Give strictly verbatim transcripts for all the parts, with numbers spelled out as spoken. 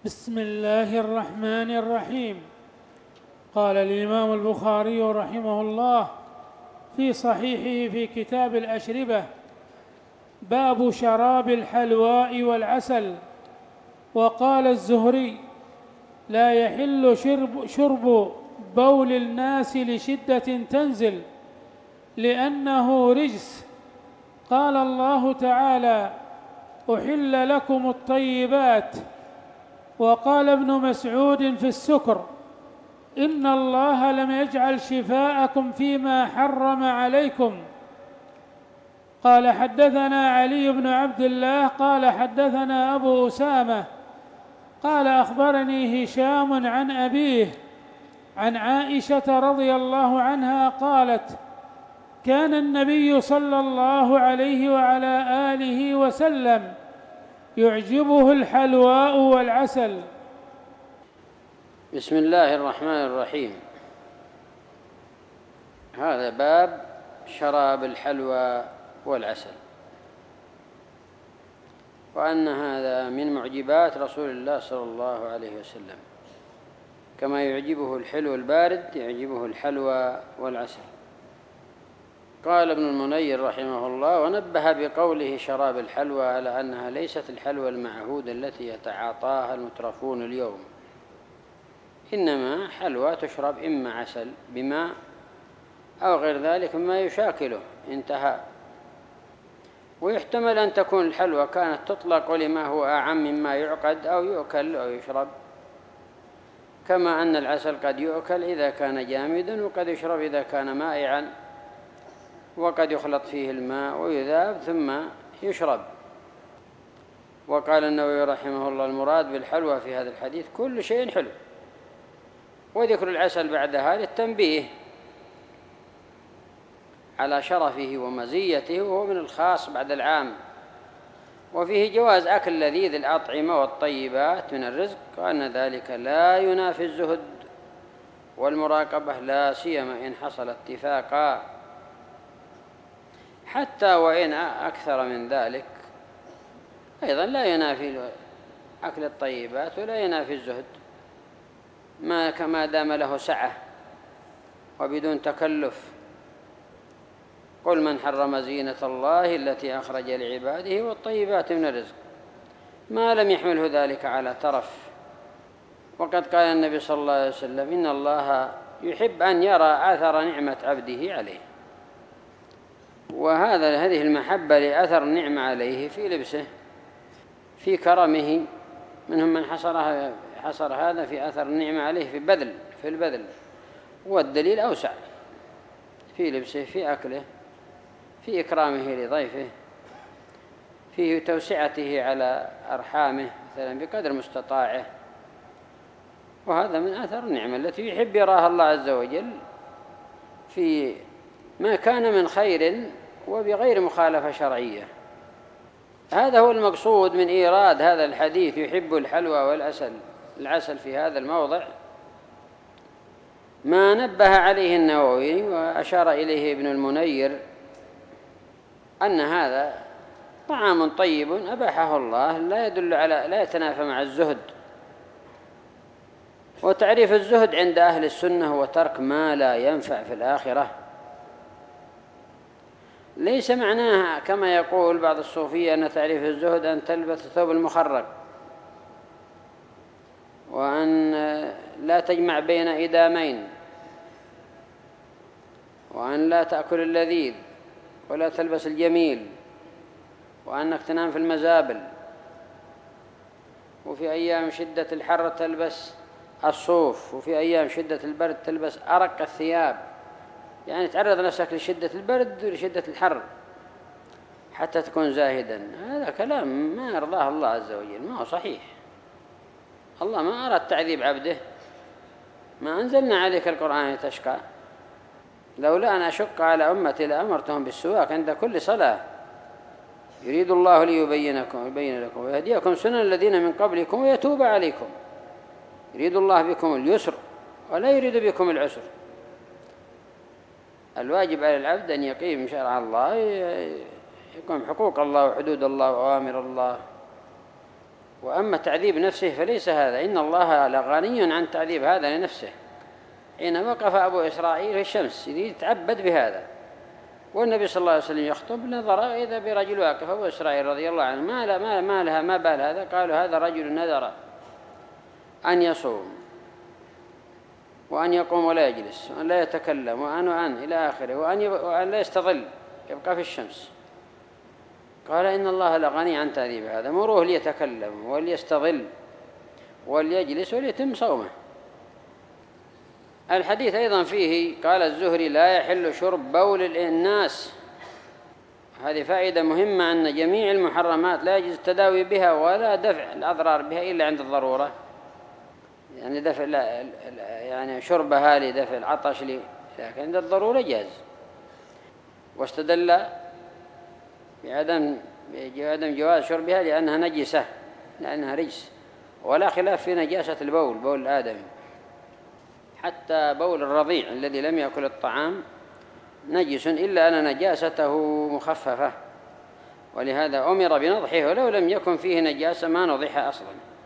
بسم الله الرحمن الرحيم. قال الإمام البخاري رحمه الله في صحيحه في كتاب الأشربة: باب شراب الحلواء والعسل. وقال الزهري: لا يحل شرب, شرب بول الناس لشدة تنزل لأنه رجس. قال الله تعالى: أحل لكم الطيبات. وقال ابن مسعود في السكر: إن الله لم يجعل شفاءكم فيما حرم عليكم. قال حدثنا علي بن عبد الله قال حدثنا أبو أسامة قال أخبرني هشام عن أبيه عن عائشة رضي الله عنها قالت: كان النبي صلى الله عليه وعلى آله وسلم يعجبه الحلواء والعسل. بسم الله الرحمن الرحيم. هذا باب شراب الحلوى والعسل، وأن هذا من معجبات رسول الله صلى الله عليه وسلم، كما يعجبه الحلو البارد يعجبه الحلوى والعسل. قال ابن المنير رحمه الله: ونبه بقوله شراب الحلوى على أنها ليست الحلوى المعهودة التي يتعاطاها المترفون اليوم، إنما حلوى تشرب إما عسل بماء أو غير ذلك مما يشاكله. انتهى. ويحتمل أن تكون الحلوى كانت تطلق لما هو أعم مما يعقد أو يؤكل أو يشرب، كما أن العسل قد يؤكل إذا كان جامدا، وقد يشرب إذا كان مائعا، وقد يخلط فيه الماء ويذاب ثم يشرب. وقال النووي رحمه الله: المراد بالحلوى في هذا الحديث كل شيء حلو. وذكر العسل بعد هذا التنبيه على شرفه ومزيته، وهو من الخاص بعد العام. وفيه جواز أكل لذيذ الأطعمة والطيبات من الرزق، وأن ذلك لا ينافي الزهد والمراقبة، لا سيما إن حصل اتفاقا، حتى وإن أكثر من ذلك أيضا لا ينافي أكل الطيبات ولا ينافي الزهد، ما كما دام له سعة وبدون تكلف. قل من حرم زينة الله التي أخرج لعباده والطيبات من الرزق ما لم يحمله ذلك على ترف. وقد قال النبي صلى الله عليه وسلم: إن الله يحب أن يرى أثر نعمة عبده عليه. وهذا هذه المحبة لأثر النعمة عليه في لبسه، في كرمه. منهم من حصرها حصر هذا في أثر النعمة عليه في بذل في البذل، والدليل أوسع: في لبسه، في أكله، في إكرامه لضيفه، في توسعته على أرحامه مثلا بقدر مستطاعه. وهذا من أثر النعمة التي يحب يراها الله عز وجل في ما كان من خير وبغير مخالفة شرعية. هذا هو المقصود من إيراد هذا الحديث: يحب الحلوى والعسل العسل في هذا الموضع، ما نبه عليه النووي وأشار إليه ابن المنير، أن هذا طعام طيب أباحه الله، لا يدل على لا يتنافى مع الزهد. وتعريف الزهد عند أهل السنة هو ترك ما لا ينفع في الآخرة، ليس معناها كما يقول بعض الصوفية أن تعريف الزهد أن تلبس ثوب المخرق، وأن لا تجمع بين إدامين، وأن لا تأكل اللذيذ ولا تلبس الجميل، وأنك تنام في المزابل، وفي أيام شدة الحر تلبس الصوف، وفي أيام شدة البرد تلبس أرق الثياب، يعني تعرض نفسك لشدة البرد ولشدة الحر حتى تكون زاهدا. هذا كلام ما يرضاه الله عز وجل، ما هو صحيح. الله ما أراد تعذيب عبده، ما أنزلنا عليك القرآن لتشقى، لولا أن أشق على أمتي لأمرتهم بالسواك عند كل صلاة. يريد الله ليبينكم يبين لكم ويهديكم سنن الذين من قبلكم ويتوب عليكم. يريد الله بكم اليسر ولا يريد بكم العسر. الواجب على العبد أن يقيم شرع الله، يقوم حقوق الله وحدود الله وأوامر الله، وأما تعذيب نفسه فليس هذا، إن الله لغني عن تعذيب هذا لنفسه. حين وقف أبو إسرائيل في الشمس يريد يتعبد بهذا، والنبي صلى الله عليه وسلم يخطب، نظر إذا برجل واقف. أبو إسرائيل رضي الله عنه ما لا ما ما لها ما بال هذا، قالوا هذا رجل نذر أن يصوم وأن يقوم ولا يجلس وأن لا يتكلم وأن وأن إلى آخره، وأن, وأن لا يستظل يبقى في الشمس. قال إن الله لغني عن تعذيب هذا، مروه ليتكلم وليستظل وليجلس وليتم صومه. الحديث أيضا فيه قال الزهري لا يحل شرب بول الناس. هذه فائدة مهمة، أن جميع المحرمات لا يجوز التداوي بها ولا دفع الأضرار بها إلا عند الضرورة. يعني دفع لا يعني شربها لدفع العطش لي، لكن عند الضرورة جاز. واستدل بعدم بعدم جواز شربها لأنها نجسة، لأنها رجس، ولا خلاف في نجاسة البول، بول الآدمي. حتى بول الرضيع الذي لم يأكل الطعام نجس، إلا أن نجاسته مخففة، ولهذا أمر بنضحه، ولو لم يكن فيه نجاسة ما نضح أصلا.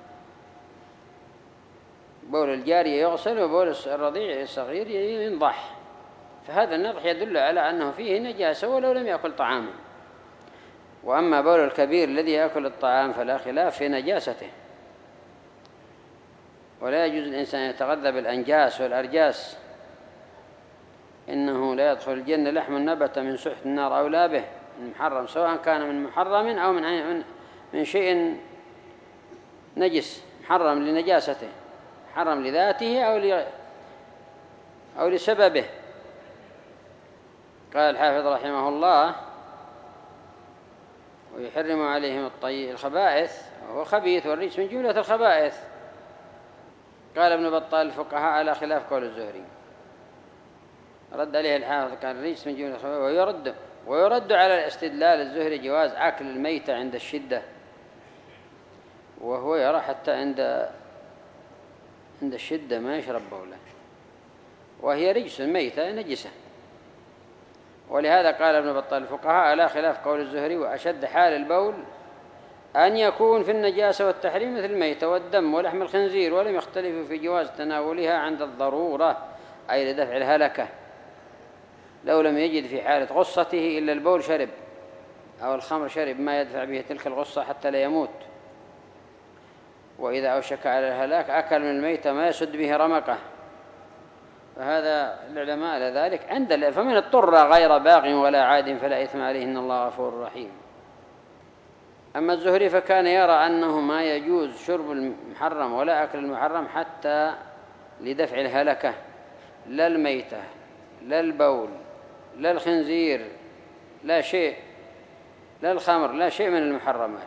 بول الجارية يغسل وبول الرضيع الصغير ينضح، فهذا النضح يدل على أنه فيه نجاسة ولو لم يأكل طعاما. وأما بول الكبير الذي يأكل الطعام فلا خلاف في نجاسته، ولا يجوز الإنسان يتغذى بالأنجاس والأرجاس. إنه لا يدخل الجنة لحم نبت من سحت النار أو لا به من محرم، سواء كان من محرم أو من من شيء نجس، محرم لنجاسته، محرم لذاته أو أو لسببه. قال الحافظ رحمه الله ويحرم عليهم الطيب الخبائث، وهو خبيث والرجس من جملة الخبائث. قال ابن بطال الفقهاء على خلاف قول الزهري، رد عليه الحافظ قال الرجس من جملة الخبائث. ويرد ويرد على الاستدلال الزهري جواز أكل الميتة عند الشدة، وهو يرى حتى عند عند الشدة ما يشرب بوله، وهي رجس ميتة نجسة. ولهذا قال ابن بطال الفقهاء على خلاف قول الزهري، وأشد حال البول أن يكون في النجاسة والتحريم مثل الميتة والدم ولحم الخنزير، ولم يختلفوا في جواز تناولها عند الضرورة، أي لدفع الهلكة. لو لم يجد في حالة غصته إلا البول شرب، أو الخمر شرب ما يدفع به تلك الغصة حتى لا يموت. وإذا أوشك على الهلاك أكل من الميتة ما يسد به رمقه. فهذا العلماء على ذلك عند فمن اضطر غير باغ ولا عاد فلا إثم عليه إن الله غفور رحيم. أما الزهري فكان يرى أنه ما يجوز شرب المحرم ولا أكل المحرم حتى لدفع الهلكة، لا الميتة لا البول لا الخنزير لا شيء، لا الخمر لا شيء من المحرمات.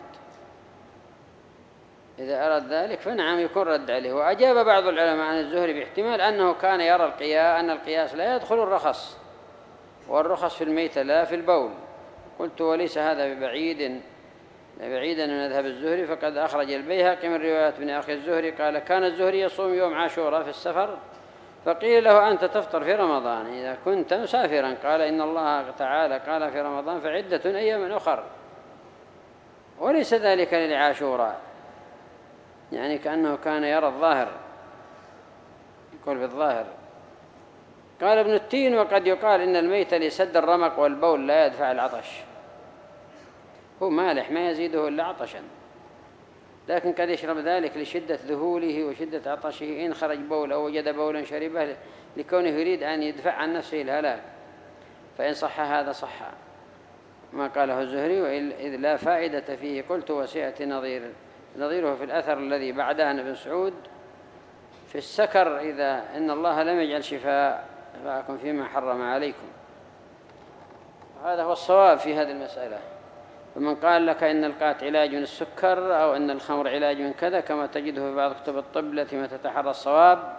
إذا أراد ذلك فنعم يكون رد عليه. وأجاب بعض العلماء عن الزهري باحتمال أنه كان يرى القياس أن القياس لا يدخل الرخص، والرخص في الميتة لا في البول. قلت وليس هذا ببعيد بعيدا من مذهب الزهري، فقد أخرج البيهقي من رواية ابن أخي الزهري قال كان الزهري يصوم يوم عاشوراء في السفر، فقيل له أنت تفطر في رمضان إذا كنت مسافرا، قال إن الله تعالى قال في رمضان فعدة أيام أخر، وليس ذلك لعاشوراء. يعني كأنه كان يرى الظاهر، يقول بالظاهر. قال ابن التين وقد يقال إن الميت لسد الرمق والبول لا يدفع العطش، هو مالح ما يزيده إلا عطشا، لكن قد يشرب ذلك لشدة ذهوله وشدة عطشه، إن خرج بول أو وجد بولا شربه لكونه يريد أن يدفع عن نفسه الهلاك، فإن صح هذا صح ما قاله الزهري، وإذ لا فائدة فيه. قلت وسيأتي نظير نظيره في الأثر الذي بعده عن ابن سعود في السكر إذا إن الله لم يجعل شفاءكم فيما حرم عليكم. هذا هو الصواب في هذه المسألة. فمن قال لك إن القات علاج من السكر أو أن الخمر علاج من كذا كما تجده في بعض كتب الطب التي ما تتحرى الصواب،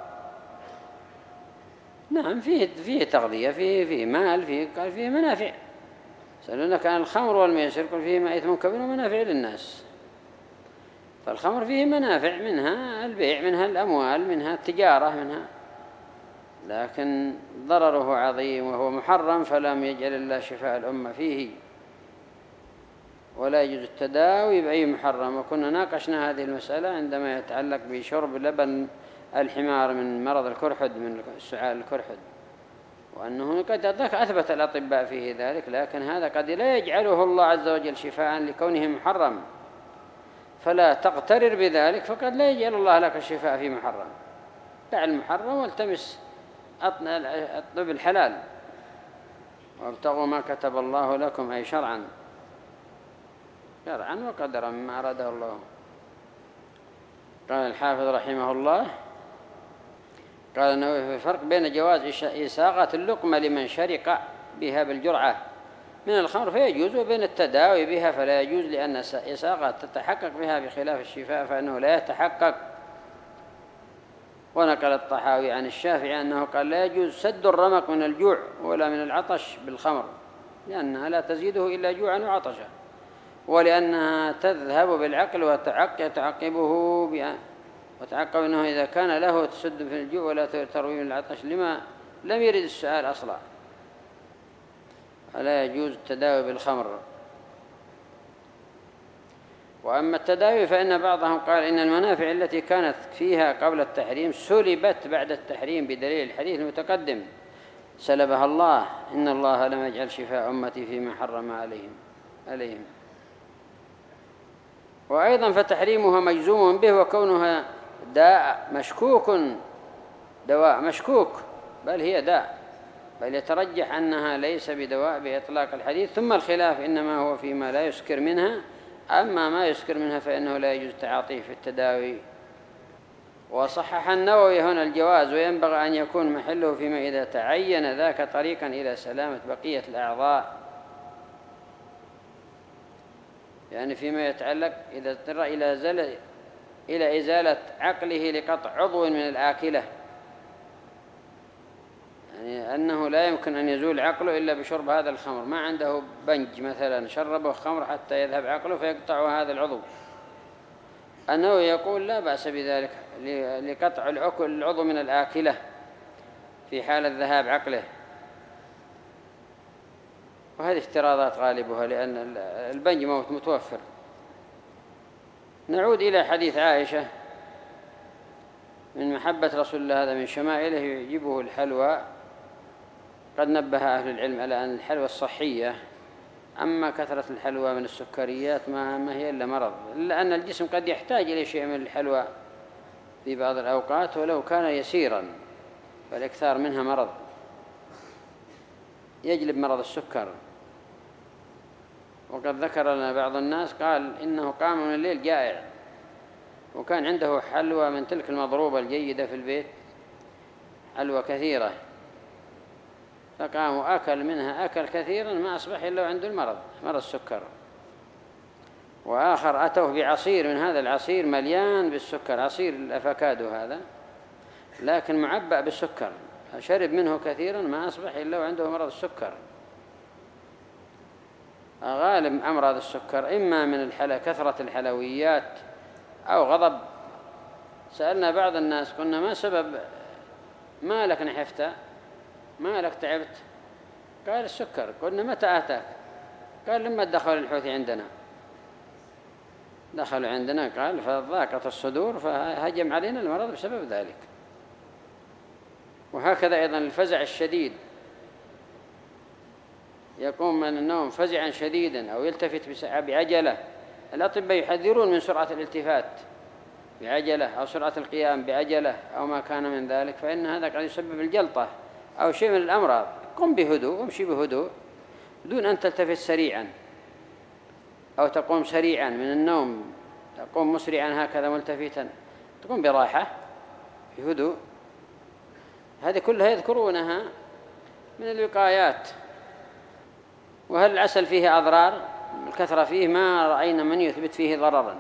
نعم فيه فيه تغذية، فيه فيه مال، فيه قال فيه منافع. سألونك عن الخمر والميسر قل فيهما إثم كبير ومنافع للناس. فالخمر فيه منافع، منها البيع، منها الأموال، منها التجارة، منها، لكن ضرره عظيم وهو محرم، فلم يجعل الله شفاء الأمة فيه. ولا يجوز التداوي بأي محرم. وكنا ناقشنا هذه المسألة عندما يتعلق بشرب لبن الحمار من مرض الكرحد، من سعال الكرحد، وأنه قد أثبت الأطباء فيه ذلك، لكن هذا قد لا يجعله الله عز وجل شفاء لكونه محرم، فلا تغترر بذلك، فقد لا يجعل الله لك الشفاء في محرم. دع المحرم والتمس اطلب الحلال، وابتغوا ما كتب الله لكم، أي شرعا شرعا وقدرا ما أراده الله. قال الحافظ رحمه الله: قال النووي: في فرق بين جواز إساغة اللقمة لمن شرق بها بالجرعة من الخمر فيجوز، وبين التداوي بها فلا يجوز، لأن إساغة تتحقق بها بخلاف الشفاء فإنه لا يتحقق. ونقل الطحاوي عن الشافعي أنه قال: لا يجوز سد الرمق من الجوع ولا من العطش بالخمر، لأنها لا تزيده إلا جوعا وعطشا، ولأنها تذهب بالعقل وتعقبه بأن وتعقب أنه إذا كان له تسد في الجوع ولا تروي من العطش لما لم يرد السؤال أصلا، فلا يجوز التداوي بالخمر. وأما التداوي فإن بعضهم قال إن المنافع التي كانت فيها قبل التحريم سلبت بعد التحريم بدليل الحديث المتقدم: سلبها الله، إن الله لم يجعل شفاء أمتي فيما حرم عليهم عليهم وأيضا فتحريمها مجزوم به، وكونها داء مشكوك دواء مشكوك، بل هي داء، بل يترجح أنها ليس بدواء بإطلاق الحديث. ثم الخلاف إنما هو فيما لا يسكر منها، أما ما يسكر منها فإنه لا يجوز تعاطيه في التداوي. وصحح النووي هنا الجواز، وينبغي أن يكون محله فيما إذا تعين ذاك طريقا إلى سلامة بقية الأعضاء، يعني فيما يتعلق إذا اضطر إلى زل إلى إزالة عقله لقطع عضو من الآكلة، يعني أنه لا يمكن أن يزول عقله إلا بشرب هذا الخمر، ما عنده بنج مثلا شربه خمر حتى يذهب عقله فيقطع هذا العضو، أنه يقول لا بأس بذلك لقطع العضو من الآكلة في حال الذهاب عقله. وهذه افتراضات غالبها، لأن البنج موت متوفر. نعود إلى حديث عائشة: من محبة رسول الله هذا من شمائله يجيبه الحلوى. قد نبه أهل العلم على أن الحلوى الصحية، أما كثرة الحلوى من السكريات ما, ما هي إلا مرض، إلا أن الجسم قد يحتاج إلى شيء من الحلوى في بعض الأوقات ولو كان يسيرا، فالإكثار منها مرض يجلب مرض السكر. وقد ذكر لنا بعض الناس قال إنه قام من الليل جائع، وكان عنده حلوى من تلك المضروبة الجيدة في البيت، حلوى كثيرة، فقام وأكل منها أكل كثيرا ما أصبح إلا عنده المرض مرض السكر. وآخر أتوه بعصير من هذا العصير مليان بالسكر، عصير الأفاكادو هذا، لكن معبأ بالسكر، شرب منه كثيرا ما أصبح إلا عنده مرض السكر. غالب أمراض السكر إما من الحلا كثرة الحلويات أو غضب. سألنا بعض الناس قلنا: ما سبب ما لك نحفت، ما لك تعبت؟ قال: السكر. قلنا: متى أتاك؟ قال: لما دخل الحوثي عندنا، دخلوا عندنا، قال فضاقت الصدور فهجم علينا المرض بسبب ذلك. وهكذا أيضا الفزع الشديد، يقوم من النوم فزعا شديدا أو يلتفت بعجلة، الأطباء يحذرون من سرعة الالتفات بعجلة أو سرعة القيام بعجلة أو ما كان من ذلك، فإن هذا قد يسبب الجلطة أو شيء من الأمراض. قم بهدوء وامشي بهدوء دون أن تلتفت سريعا، أو تقوم سريعا من النوم، تقوم مسرعا هكذا ملتفتا، تقوم براحة بهدوء. هذه كلها يذكرونها من الوقايات. وهل العسل فيه أضرار؟ الكثرة فيه ما رأينا من يثبت فيه ضررا،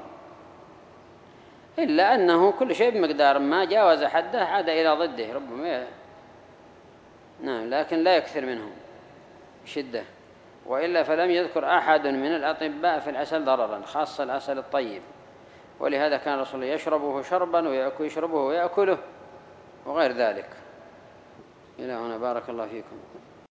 إلا أنه كل شيء بمقدار، ما جاوز حده عاد إلى ضده ربما ي... نعم، لكن لا يكثر منه بشدة، وإلا فلم يذكر أحد من الأطباء في العسل ضررا، خاصة العسل الطيب. ولهذا كان الرسول يشربه شربا ويشربه ويأكله وغير ذلك. إلى هنا، بارك الله فيكم.